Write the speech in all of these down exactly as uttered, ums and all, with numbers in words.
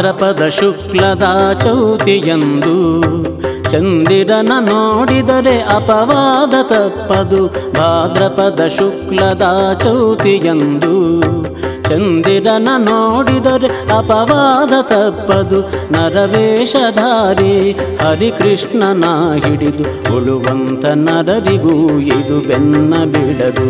ಭಾದ್ರಪದ ಶುಕ್ಲದ ಚೌತಿಯಂದು ಚಂದಿರನ ನೋಡಿದರೆ ಅಪವಾದ ತಪ್ಪದು. ಭಾದ್ರಪದ ಶುಕ್ಲದ ಚೌತಿಯಂದು ಚಂದಿರನ ನೋಡಿದರೆ ಅಪವಾದ ತಪ್ಪದು. ನರವೇಷಧಾರಿ ಹರಿಕೃಷ್ಣನ ಹಿಡಿದು ಉಳುವಂತ ನರರಿಗೂ ಇದು ಬೆನ್ನ ಬಿಡದು.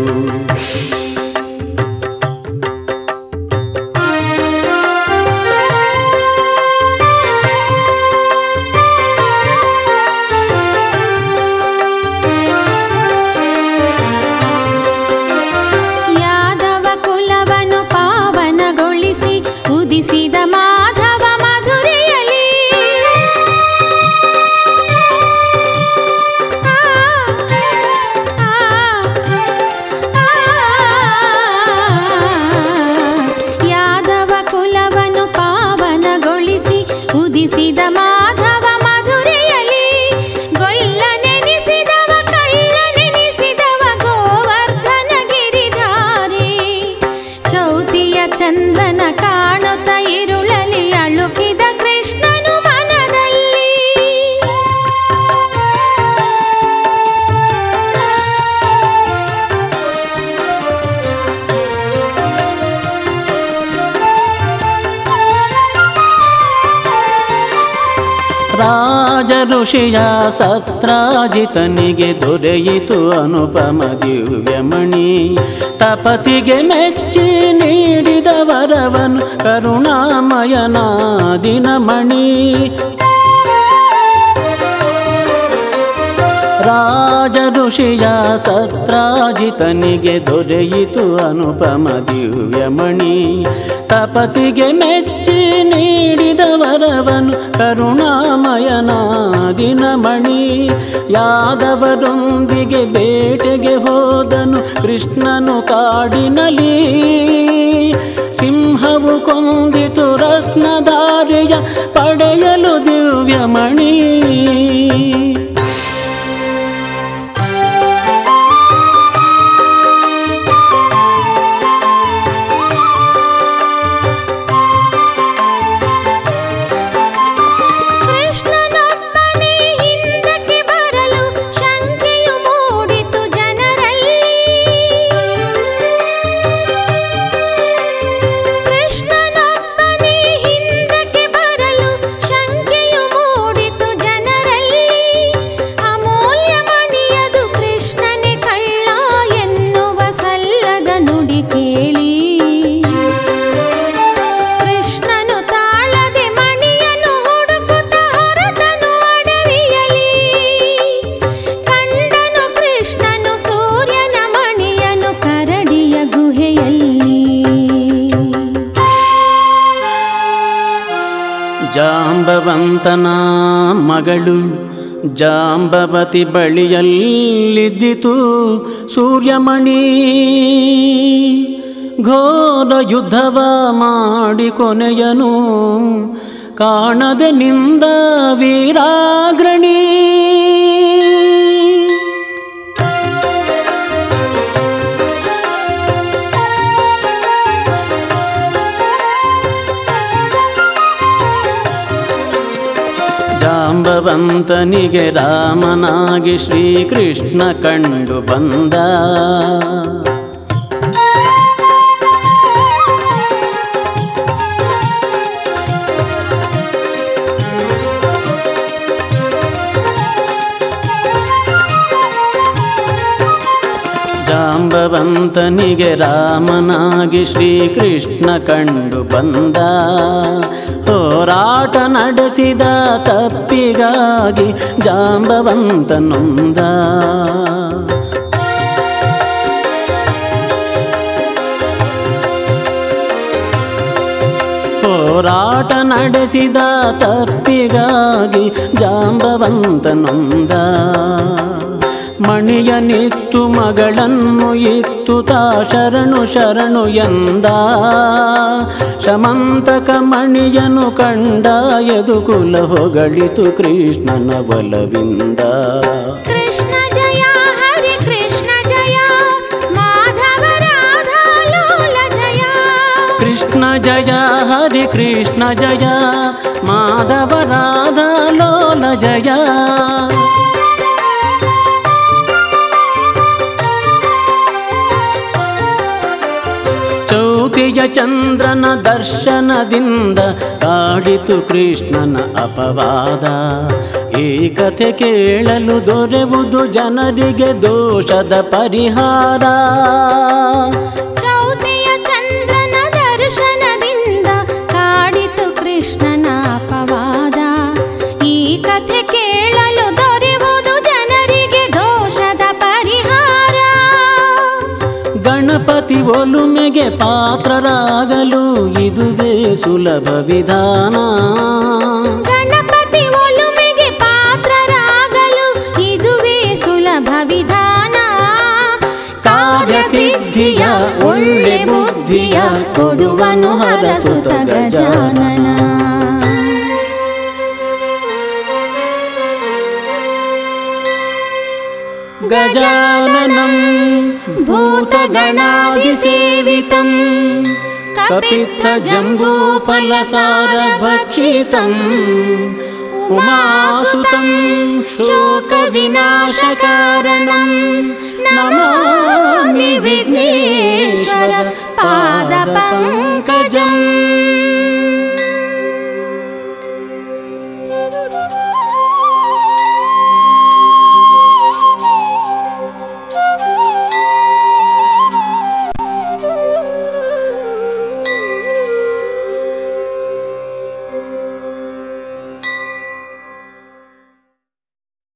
ಉದಿಸಿದ ಮಾಧವ ಮಧುರೆಯಲಿ ಯಾದವ ಕುಲವನ್ನು ಪಾವನಗೊಳಿಸಿ ಉದಿಸಿದ ಮಾಧವ ಮಧುರೆಯಲಿ ಗೊಲ್ಲನೆನಿಸಿದವ ಕಳ್ಳನೆನಿಸಿದವ ಗೋವರ್ಧನ ಗಿರಿಧಾರಿ ಚೌತಿಯ ಚಂದನ ಕಾಣುತ್ತ ಇರುಳಲಿ ಅಳುಕಿದ ಕೃಷ್ಣನು ಮನದಲ್ಲಿ. ರಾಜ ಋಷಿಯ ಸತ್ರಾಜಿತನಿಗೆ ದೊರೆಯಿತು ಅನುಪಮ ದಿವ್ಯಮಣಿ. ತಪಸ್ಸಿಗೆ ಮೆಚ್ಚಿ ನೀಡಿದ ವರವನು ಕರುಣಾಮಯನ ದಿನಮಣಿ. ರಾಜ ಋಷಿಯ ಸತ್ರಾಜಿತನಿಗೆ ದೊರೆಯಿತು ಅನುಪಮ ದಿವ್ಯಮಣಿ. ತಪಸ್ಸಿಗೆ ಮೆಚ್ಚಿ ನೀಡಿದ ವರವನು ಕರುಣಾಮಯನ ದಿನಮಣಿ. ಯಾದವರೊಂದಿಗೆ ಬೇಟೆಗೆ ಹೋದನು ಕೃಷ್ಣನು ಕಾಡಿನಲಿ. ಸಿಂಹವು ಕೊಂದಿತು ರತ್ನಧಾರೆಯ ಪಡೆಯಲು ದಿವ್ಯಮಣಿ. ಜಾಂಬವಂತನ ಮಗಳು ಜಾಂಬವತಿ ಬಳಿಯಲ್ಲಿದ್ದಿತು ಸೂರ್ಯಮಣಿ. ಘೋರ ಯುದ್ಧವ ಮಾಡಿ ಕೊನೆಯನು ಕಾಣದೆ ನಿಂದ ವೀರಾಗ್ರಣಿ. ಜಾಂಬವಂತನಿಗೆ ರಾಮನಾಗಿ ಶ್ರೀಕೃಷ್ಣ ಕಂಡು ಬಂದ. ಜಾಂಬವಂತನಿಗೆ ರಾಮನಾಗಿ ಶ್ರೀಕೃಷ್ಣ ಕಂಡು ಬಂದ. ಹೋರಾಟ ನಡೆಸಿದ ತಪ್ಪಿಗಾಗಿ ಜಾಂಬವಂತ ನೊಂದ. ಹೋರಾಟ ನಡೆಸಿದ ತಪ್ಪಿಗಾಗಿ ಜಾಂಬವಂತ ನೊಂದ. ಮಣಿಯನಿತ್ತು ಮಗಳನ್ನು ಇತ್ತು ತಾ ಶರಣು ಶರಣು ಎಂದ. ಶಮಂತಕ ಮಣಿಯನು ಕಂಡ ಯದುಕುಲ ಹೊಗಳಿತು ಕೃಷ್ಣನ ಬಲವಿಂದ. ಕೃಷ್ಣ ಜಯ ಹರಿ ಕೃಷ್ಣ ಜಯ ಮಾಧವ ರಾಧಾ ಲೋಲ ಜಯ. ಕೃಷ್ಣ ಜಯ ಹರಿ ಕೃಷ್ಣ ಜಯ ಮಾಧವ ರಾಧಾ ಲೋಲ ಜಯ. ಚೌತಿಯ ಚಂದ್ರನ ದರ್ಶನದಿಂದ ಕಾಡಿತು ಕೃಷ್ಣನ ಅಪವಾದ. ಈ ಕಥೆ ಕೇಳಲು ದೊರೆಯುವುದು ಜನರಿಗೆ ದೋಷದ ಪರಿಹಾರ. ಚೌತಿಯ ಚಂದ್ರನ ದರ್ಶನದಿಂದ ಕಾಡಿತು ಕೃಷ್ಣನ ಅಪವಾದ. ಈ ಕಥೆ ಕೇಳಲು ದೊರೆಯುವುದು ಜನರಿಗೆ ದೋಷದ ಪರಿಹಾರ. ಗಣಪತಿ ಒಲುಮೆಗೆ ಪಾತ್ರರಾಗಲು ಇದುವೇ ಸುಲಭ ವಿಧಾನ. ಗಣಪತಿ ಒಲುಮೆಗೆ ಪಾತ್ರರಾಗಲು ಇದುವೇ ಸುಲಭ ವಿಧಾನ. ಕಾರ್ಯಸಿದ್ಧಿಯ ಒಳ್ಳೆ ಬುದ್ಧಿಯ ಕೊಡುವನು ಹರಸುತ ಗಜಾನನ. ಗಜಾನನಂ ಭೂತಗಣಾಧಿಸೇವಿತಂ ಕಪಿತ್ತ ಜಂಬೂಫಲಸಾರಭಕ್ಷಿತಂ ಉಮಾಸುತಂ ಶೋಕವಿನಾಶಕಾರಣಂ ನಮಾಮಿ ವಿಘ್ನೇಶ್ವರ ಪಾದಪಂಕಜಂ.